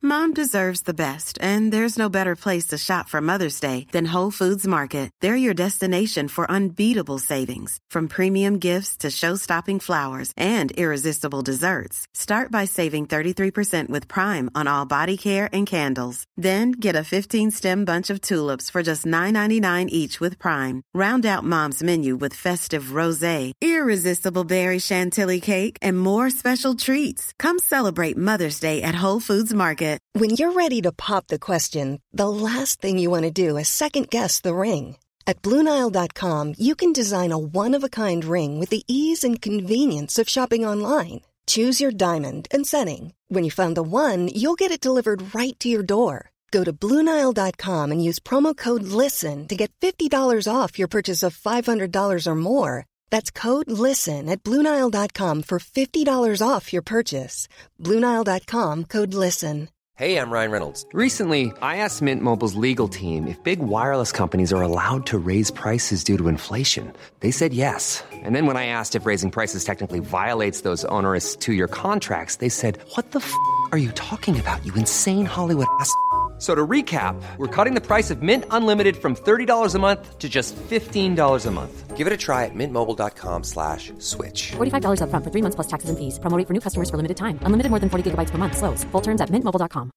Mom deserves the best, and there's no better place to shop for Mother's Day than Whole Foods Market. They're your destination for unbeatable savings, from premium gifts to show-stopping flowers and irresistible desserts. Start by saving 33% with Prime on all body care and candles. Then get a 15-stem bunch of tulips for just $9.99 each with Prime. Round out Mom's menu with festive rosé, irresistible berry chantilly cake, and more special treats. Come celebrate Mother's Day at Whole Foods Market. When you're ready to pop the question, the last thing you want to do is second-guess the ring. At BlueNile.com, you can design a one-of-a-kind ring with the ease and convenience of shopping online. Choose your diamond and setting. When you find the one, you'll get it delivered right to your door. Go to BlueNile.com and use promo code LISTEN to get $50 off your purchase of $500 or more. That's code LISTEN at BlueNile.com for $50 off your purchase. BlueNile.com, code LISTEN. Hey, I'm Ryan Reynolds. Recently, I asked Mint Mobile's legal team if big wireless companies are allowed to raise prices due to inflation. They said yes. And then when I asked if raising prices technically violates those onerous two-year contracts, they said, "What the f*** are you talking about, you insane Hollywood ass?" So to recap, we're cutting the price of Mint Unlimited from $30 a month to just $15 a month. Give it a try at mintmobile.com/switch. $45 up front for 3 months plus taxes and fees. Promo rate for new customers for limited time. Unlimited more than 40 gigabytes per month. Slows full terms at mintmobile.com.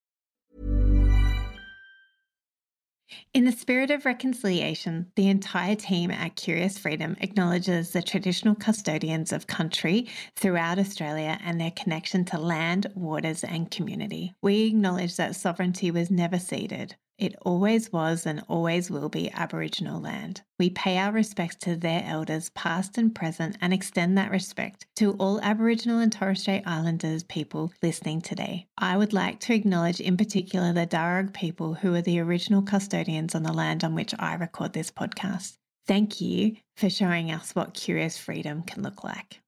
In the spirit of reconciliation, the entire team at Curious Freedom acknowledges the traditional custodians of country throughout Australia and their connection to land, waters, and community. We acknowledge that sovereignty was never ceded. It always was and always will be Aboriginal land. We pay our respects to their elders, past and present, and extend that respect to all Aboriginal and Torres Strait Islanders people listening today. I would like to acknowledge in particular the Darug people who are the original custodians on the land on which I record this podcast. Thank you for showing us what Curious Freedom can look like.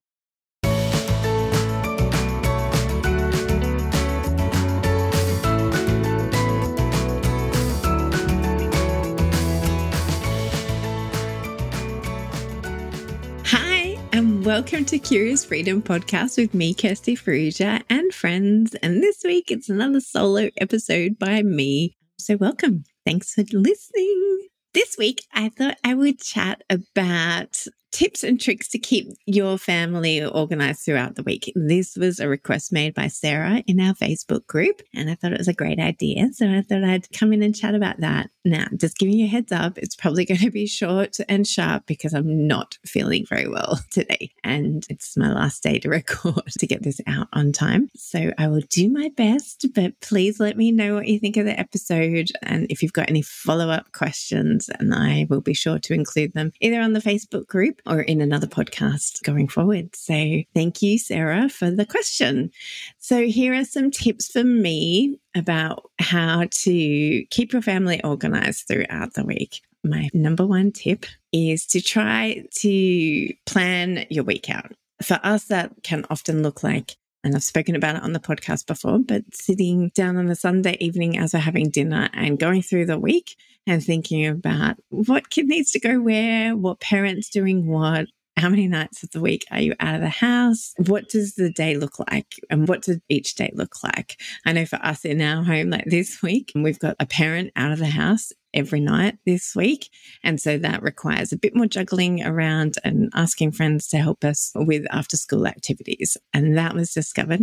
And welcome to Curious Freedom Podcast with me, Kirsty Farrugia, and friends. And this week it's another solo episode by me. So welcome. Thanks for listening. This week I thought I would chat about tips and tricks to keep your family organized throughout the week. This was a request made by Sarah in our Facebook group, and I thought it was a great idea. So I thought I'd come in and chat about that. Now, just giving you a heads up, it's probably going to be short and sharp because I'm not feeling very well today. And it's my last day to record to get this out on time. So I will do my best, but please let me know what you think of the episode. And if you've got any follow-up questions, and I will be sure to include them either on the Facebook group or in another podcast going forward. So thank you, Sarah, for the question. So here are some tips for me about how to keep your family organized throughout the week. My number one tip is to try to plan your week out. For us, that can often look like, and I've spoken about it on the podcast before, but sitting down on a Sunday evening as we're having dinner and going through the week and thinking about what kid needs to go where, what parent's doing what, how many nights of the week are you out of the house? What does the day look like? And what does each day look like? I know for us in our home, like this week, we've got a parent out of the house every night this week. And so that requires a bit more juggling around and asking friends to help us with after school activities. And that was discovered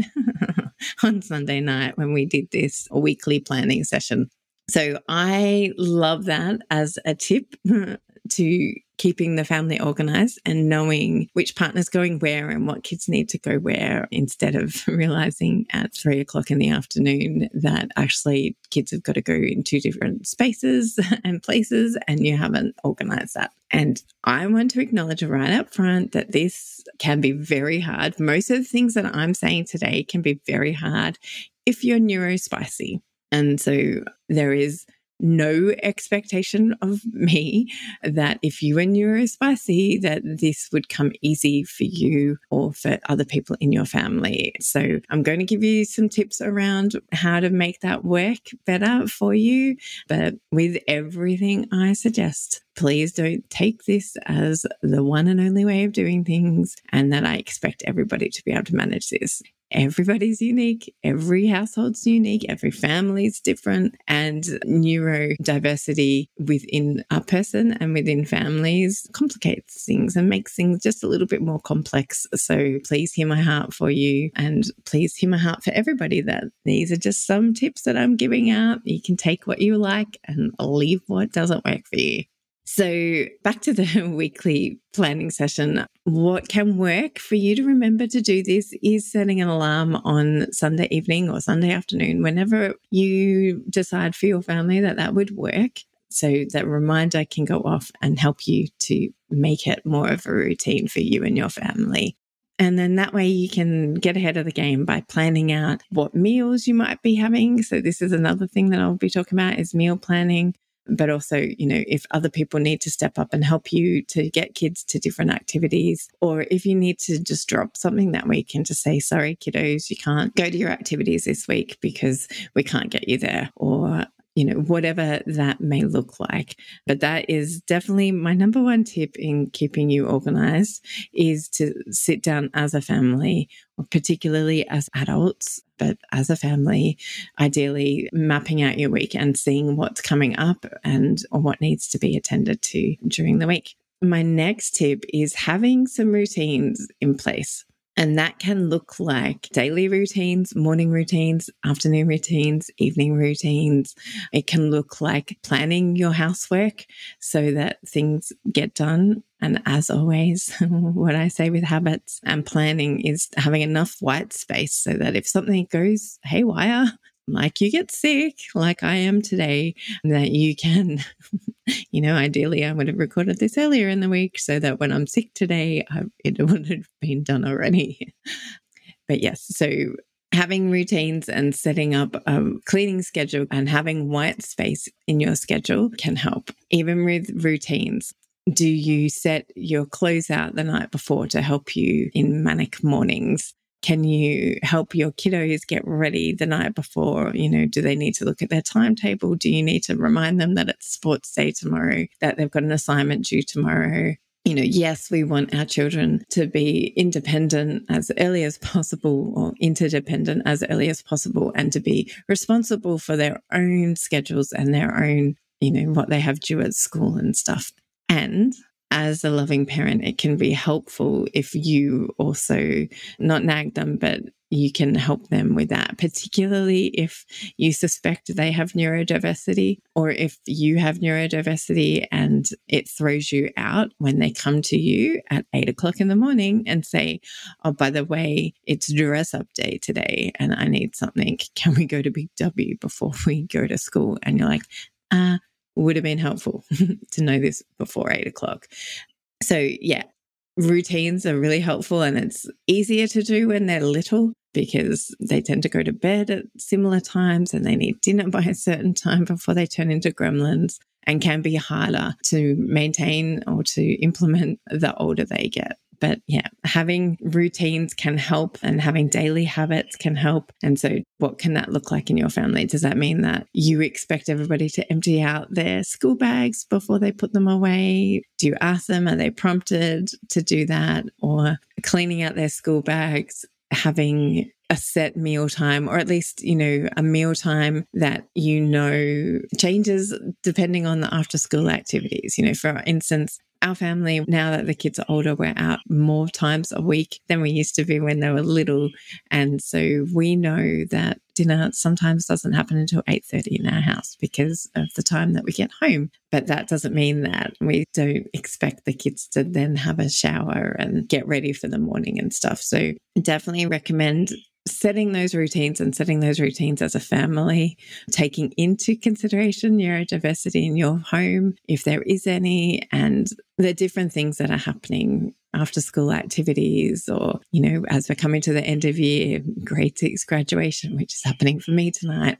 on Sunday night when we did this weekly planning session. So I love that as a tip to keeping the family organized and knowing which partner's going where and what kids need to go where, instead of realizing at 3:00 in the afternoon that actually kids have got to go in two different spaces and places and you haven't organized that. And I want to acknowledge right up front that this can be very hard. Most of the things that I'm saying today can be very hard if you're neurospicy. And so there is no expectation of me that if you are neurospicy, that this would come easy for you or for other people in your family. So I'm going to give you some tips around how to make that work better for you. But with everything I suggest, please don't take this as the one and only way of doing things and that I expect everybody to be able to manage this. everybody's unique, every household's unique, every family's different, and neurodiversity within a person and within families complicates things and makes things just a little bit more complex. So please hear my heart for you, and please hear my heart for everybody that these are just some tips that I'm giving out. You can take what you like and leave what doesn't work for you. So back to the weekly planning session. What can work for you to remember to do this is setting an alarm on Sunday evening or Sunday afternoon, whenever you decide for your family that would work. So that reminder can go off and help you to make it more of a routine for you and your family. And then that way you can get ahead of the game by planning out what meals you might be having. So this is another thing that I'll be talking about is meal planning. But also, if other people need to step up and help you to get kids to different activities, or if you need to just drop something that week and just say, sorry, kiddos, you can't go to your activities this week because we can't get you there, or whatever that may look like. But that is definitely my number one tip in keeping you organized, is to sit down as a family, or particularly as adults, but as a family, ideally mapping out your week and seeing what's coming up or what needs to be attended to during the week. My next tip is having some routines in place. And that can look like daily routines, morning routines, afternoon routines, evening routines. It can look like planning your housework so that things get done. And as always, what I say with habits and planning is having enough white space so that if something goes haywire, like you get sick, like I am today, that you can, ideally I would have recorded this earlier in the week so that when I'm sick today, it would have been done already. But yes, so having routines and setting up a cleaning schedule and having white space in your schedule can help. Even with routines, do you set your clothes out the night before to help you in manic mornings? Can you help your kiddos get ready the night before? Do they need to look at their timetable? Do you need to remind them that it's sports day tomorrow, that they've got an assignment due tomorrow? Yes, we want our children to be independent as early as possible, or interdependent as early as possible, and to be responsible for their own schedules and their own, what they have due at school and stuff. And as a loving parent, it can be helpful if you also not nag them, but you can help them with that, particularly if you suspect they have neurodiversity, or if you have neurodiversity and it throws you out when they come to you at 8 o'clock in the morning and say, oh, by the way, it's dress up day today and I need something. Can we go to Big W before we go to school? And you're like, would have been helpful to know this before 8 o'clock. So yeah, routines are really helpful, and it's easier to do when they're little because they tend to go to bed at similar times and they need dinner by a certain time before they turn into gremlins, and can be harder to maintain or to implement the older they get. But yeah, having routines can help, and having daily habits can help. And so what can that look like in your family? Does that mean that you expect everybody to empty out their school bags before they put them away? Do you ask them, are they prompted to do that? Or cleaning out their school bags, having a set meal time, or at least, a meal time that, changes depending on the after school activities. For instance, our family, now that the kids are older, we're out more times a week than we used to be when they were little. And so we know that dinner sometimes doesn't happen until 8:30 in our house because of the time that we get home. But that doesn't mean that we don't expect the kids to then have a shower and get ready for the morning and stuff. So definitely recommend setting those routines as a family, taking into consideration neurodiversity in your home, if there is any, and the different things that are happening after school activities, or, as we're coming to the end of year, grade 6 graduation, which is happening for me tonight.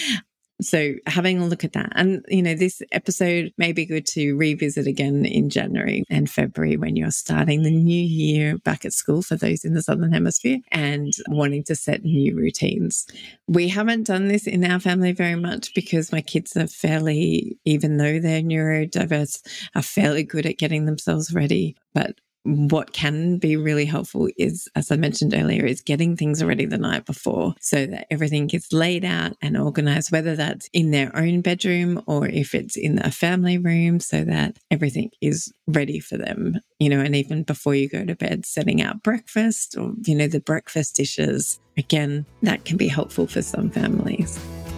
So having a look at that. And, this episode may be good to revisit again in January and February when you're starting the new year back at school for those in the Southern Hemisphere and wanting to set new routines. We haven't done this in our family very much because my kids are fairly, even though they're neurodiverse, are fairly good at getting themselves ready. But what can be really helpful is, as I mentioned earlier, is getting things ready the night before so that everything gets laid out and organized, whether that's in their own bedroom or if it's in a family room, so that everything is ready for them, and even before you go to bed, setting out breakfast or, the breakfast dishes. Again, that can be helpful for some families.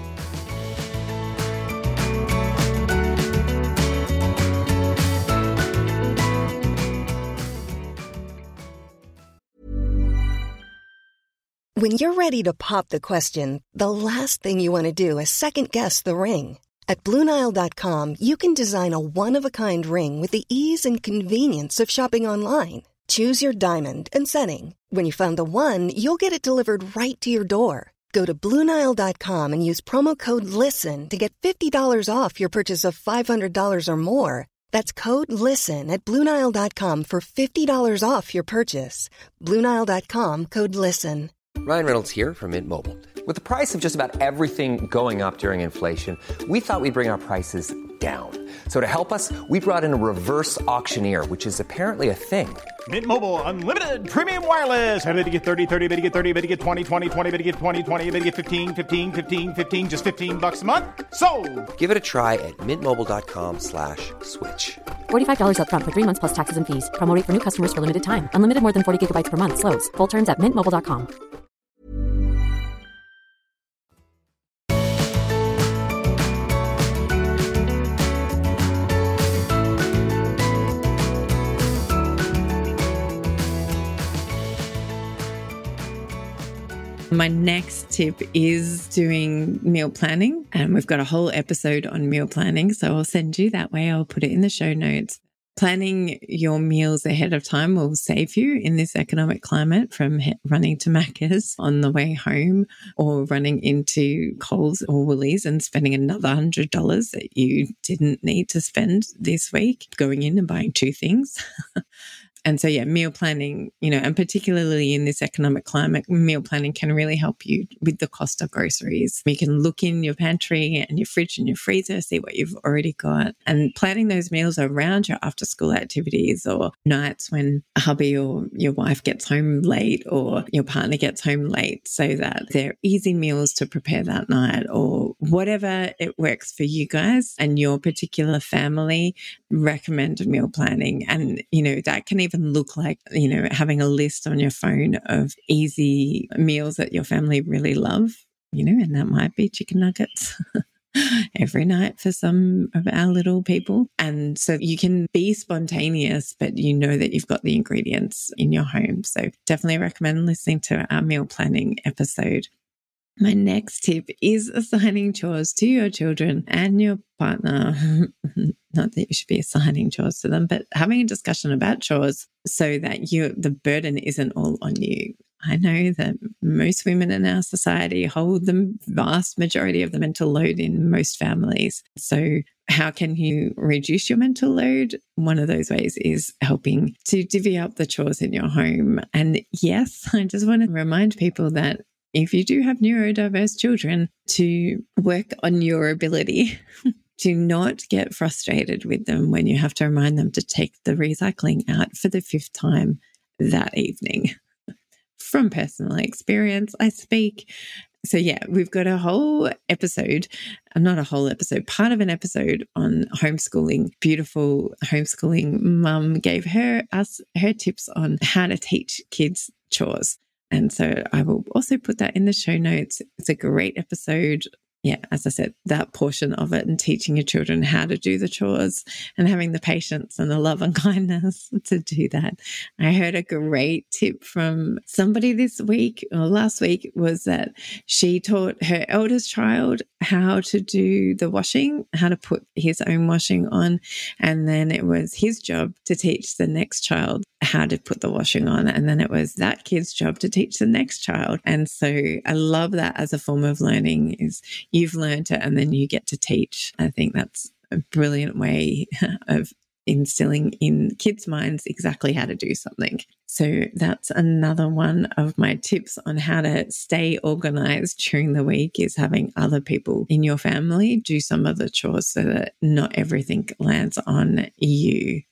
When you're ready to pop the question, the last thing you want to do is second-guess the ring. At BlueNile.com, you can design a one-of-a-kind ring with the ease and convenience of shopping online. Choose your diamond and setting. When you find the one, you'll get it delivered right to your door. Go to BlueNile.com and use promo code LISTEN to get $50 off your purchase of $500 or more. That's code LISTEN at BlueNile.com for $50 off your purchase. BlueNile.com, code LISTEN. Ryan Reynolds here from Mint Mobile. With the price of just about everything going up during inflation, we thought we'd bring our prices down. So to help us, we brought in a reverse auctioneer, which is apparently a thing. Mint Mobile Unlimited Premium Wireless. How to get 30, 30, bit to get 30, bit to get 20, 20, 20, bit to get 20, 20, bit to get 15, 15, 15, 15, just $15 a month? Sold! Give it a try at mintmobile.com/switch. $45 up front for 3 months plus taxes and fees. Promo rate for new customers for limited time. Unlimited more than 40 gigabytes per month. Slows full terms at mintmobile.com. My next tip is doing meal planning, and we've got a whole episode on meal planning, so I'll send you that way. I'll put it in the show notes. Planning your meals ahead of time will save you in this economic climate from running to Macca's on the way home or running into Coles or Woolies and spending another $100 that you didn't need to spend this week going in and buying 2 things. And so, meal planning, and particularly in this economic climate, meal planning can really help you with the cost of groceries. You can look in your pantry and your fridge and your freezer, see what you've already got, and planning those meals around your after school activities or nights when a hubby or your wife gets home late or your partner gets home late, so that they're easy meals to prepare that night or whatever it works for you guys and your particular family. Recommend meal planning. And, that can even look like, having a list on your phone of easy meals that your family really love, and that might be chicken nuggets every night for some of our little people. And so you can be spontaneous, but you know that you've got the ingredients in your home. So definitely recommend listening to our meal planning episode. My next tip is assigning chores to your children and your partner. Not that you should be assigning chores to them, but having a discussion about chores so that the burden isn't all on you. I know that most women in our society hold the vast majority of the mental load in most families. So how can you reduce your mental load? One of those ways is helping to divvy up the chores in your home. And yes, I just want to remind people that if you do have neurodiverse children, to work on your ability to not get frustrated with them when you have to remind them to take the recycling out for the 5th time that evening. From personal experience, I speak. So we've got a whole episode, not a whole episode, part of an episode on homeschooling. Beautiful homeschooling mum gave us her tips on how to teach kids chores. And so I will also put that in the show notes. It's a great episode. As I said, that portion of it and teaching your children how to do the chores and having the patience and the love and kindness to do that. I heard a great tip from somebody this week or last week was that she taught her eldest child how to do the washing, how to put his own washing on. And then it was his job to teach the next child how to put the washing on. And then it was that kid's job to teach the next child. And so I love that as a form of learning is you've learned it and then you get to teach. I think that's a brilliant way of instilling in kids' minds exactly how to do something. So that's another one of my tips on how to stay organized during the week is having other people in your family do some of the chores so that not everything lands on you.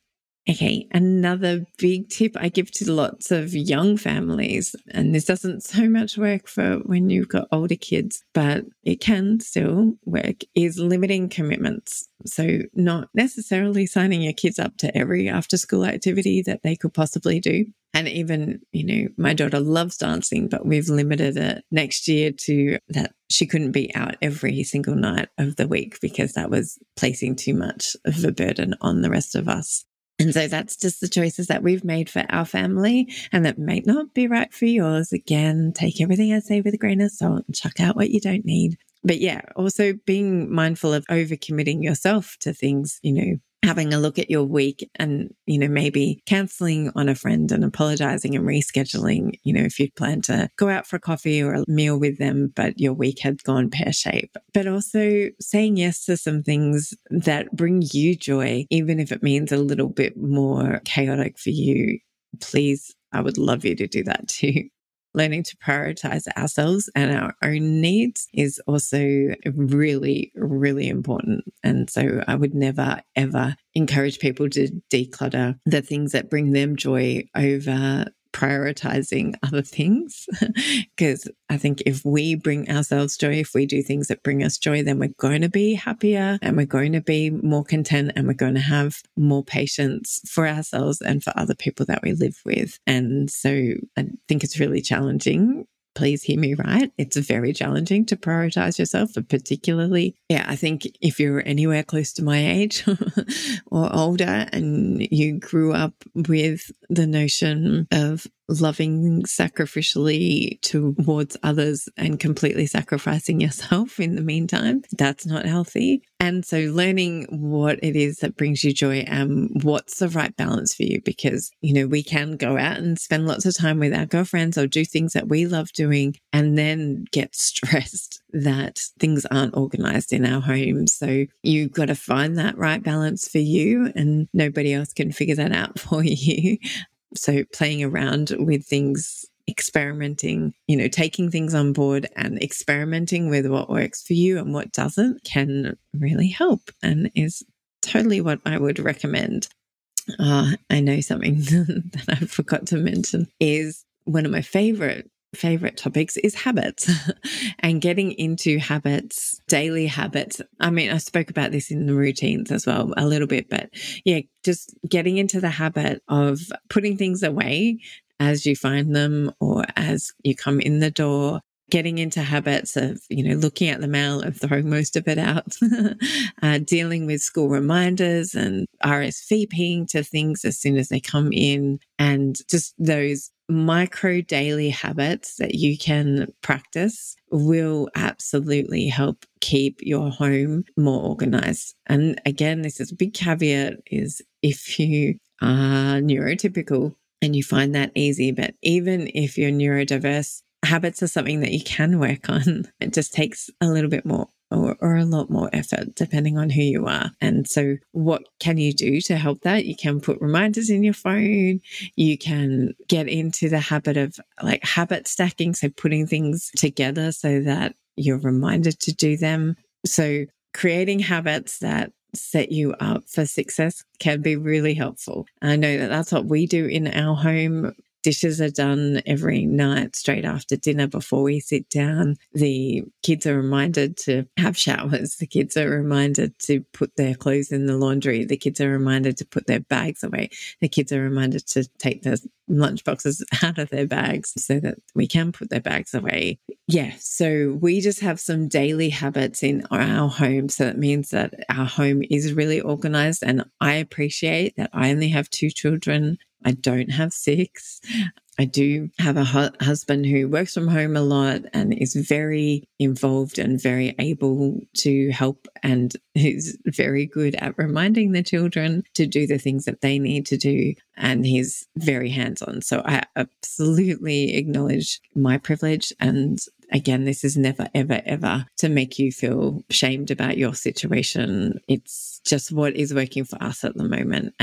Okay, another big tip I give to lots of young families, and this doesn't so much work for when you've got older kids, but it can still work, is limiting commitments. So not necessarily signing your kids up to every after-school activity that they could possibly do. And even, my daughter loves dancing, but we've limited it next year to that she couldn't be out every single night of the week because that was placing too much of a burden on the rest of us. And so that's just the choices that we've made for our family, and that may not be right for yours. Again, take everything I say with a grain of salt and chuck out what you don't need. But yeah, also being mindful of overcommitting yourself to things, having a look at your week and, maybe cancelling on a friend and apologising and rescheduling, if you'd planned to go out for a coffee or a meal with them, but your week had gone pear-shaped. But also saying yes to some things that bring you joy, even if it means a little bit more chaotic for you. Please, I would love you to do that too. Learning to prioritize ourselves and our own needs is also really, really important. And so I would never, ever encourage people to declutter the things that bring them joy over prioritizing other things. Because I think if we bring ourselves joy, if we do things that bring us joy, then we're going to be happier and we're going to be more content and we're going to have more patience for ourselves and for other people that we live with. And so I think it's really challenging. Please hear me right. It's very challenging to prioritize yourself, but particularly, I think if you're anywhere close to my age or older and you grew up with the notion of loving sacrificially towards others and completely sacrificing yourself in the meantime, that's not healthy. And so learning what it is that brings you joy and what's the right balance for you, because, we can go out and spend lots of time with our girlfriends or do things that we love doing and then get stressed that things aren't organized in our home. So you've got to find that right balance for you, and nobody else can figure that out for you. So playing around with things, experimenting, taking things on board and experimenting with what works for you and what doesn't can really help, and is totally what I would recommend. I know something that I forgot to mention is one of my favorite topics is habits and getting into habits, daily habits. I mean, I spoke about this in the routines as well a little bit, but just getting into the habit of putting things away as you find them or as you come in the door, getting into habits of, looking at the mail and throwing most of it out, dealing with school reminders and RSVPing to things as soon as they come in, and just those micro daily habits that you can practice will absolutely help keep your home more organized. And again, this is a big caveat, is if you are neurotypical and you find that easy, but even if you're neurodiverse, habits are something that you can work on. It just takes a little bit more or a lot more effort depending on who you are. And so what can you do to help that? You can put reminders in your phone. You can get into the habit of habit stacking, so putting things together so that you're reminded to do them. So creating habits that set you up for success can be really helpful. I know that that's what we do in our home. Dishes are done every night straight after dinner before we sit down. The kids are reminded to have showers. The kids are reminded to put their clothes in the laundry. The kids are reminded to put their bags away. The kids are reminded to take their lunch boxes out of their bags so that we can put their bags away. So we just have some daily habits in our home. So that means that our home is really organized. And I appreciate that I only have 2 children. I don't have 6. I do have a husband who works from home a lot and is very involved and very able to help, and who's very good at reminding the children to do the things that they need to do. And he's very hands-on. So I absolutely acknowledge my privilege. And again, this is never, ever, ever to make you feel shamed about your situation. It's just what is working for us at the moment. And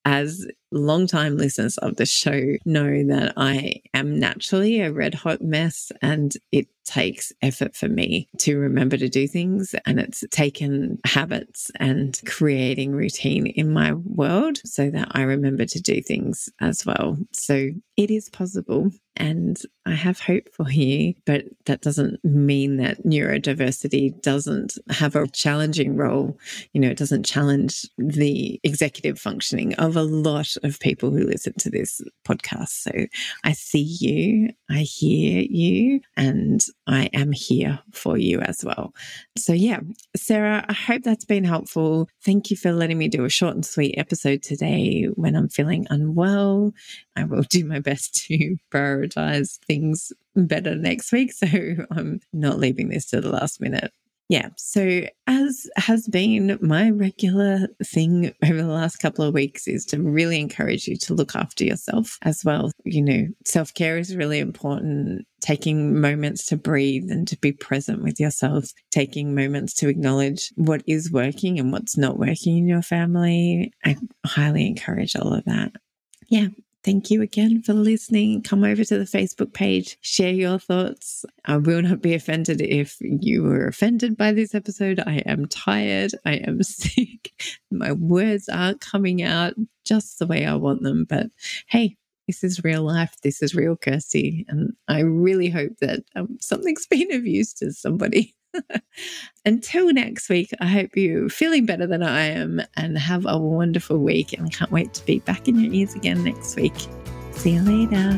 as longtime listeners of the show know that I am naturally a red hot mess, and it takes effort for me to remember to do things. And it's taken habits and creating routine in my world so that I remember to do things as well. So it is possible. And I have hope for you, but that doesn't mean that neurodiversity doesn't have a challenging role. It doesn't challenge the executive functioning of a lot of people who listen to this podcast. So I see you, I hear you, and I am here for you as well. So yeah, Sarah, I hope that's been helpful. Thank you for letting me do a short and sweet episode today when I'm feeling unwell. I will do my best to prioritize things better next week, so I'm not leaving this to the last minute. Yeah, so as has been my regular thing over the last couple of weeks is to really encourage you to look after yourself as well. Self-care is really important. Taking moments to breathe and to be present with yourself, taking moments to acknowledge what is working and what's not working in your family. I highly encourage all of that. Yeah. Thank you again for listening. Come over to the Facebook page, share your thoughts. I will not be offended if you were offended by this episode. I am tired. I am sick. My words aren't coming out just the way I want them. But hey, this is real life. This is real Kirsty. And I really hope that something's been of use to somebody. Until next week, I hope you're feeling better than I am and have a wonderful week, and can't wait to be back in your ears again next week. See you later.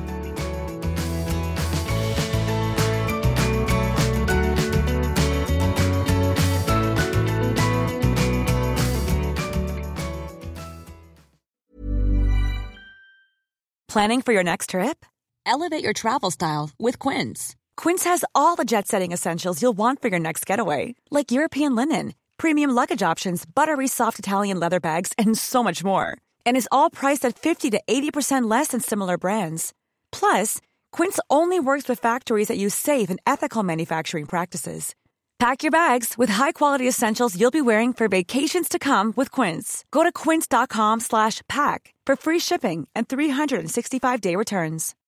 Planning for your next trip? Elevate your travel style with Quince. Quince has all the jet-setting essentials you'll want for your next getaway, like European linen, premium luggage options, buttery soft Italian leather bags, and so much more. And is all priced at 50 to 80% less than similar brands. Plus, Quince only works with factories that use safe and ethical manufacturing practices. Pack your bags with high-quality essentials you'll be wearing for vacations to come with Quince. Go to quince.com/pack for free shipping and 365-day returns.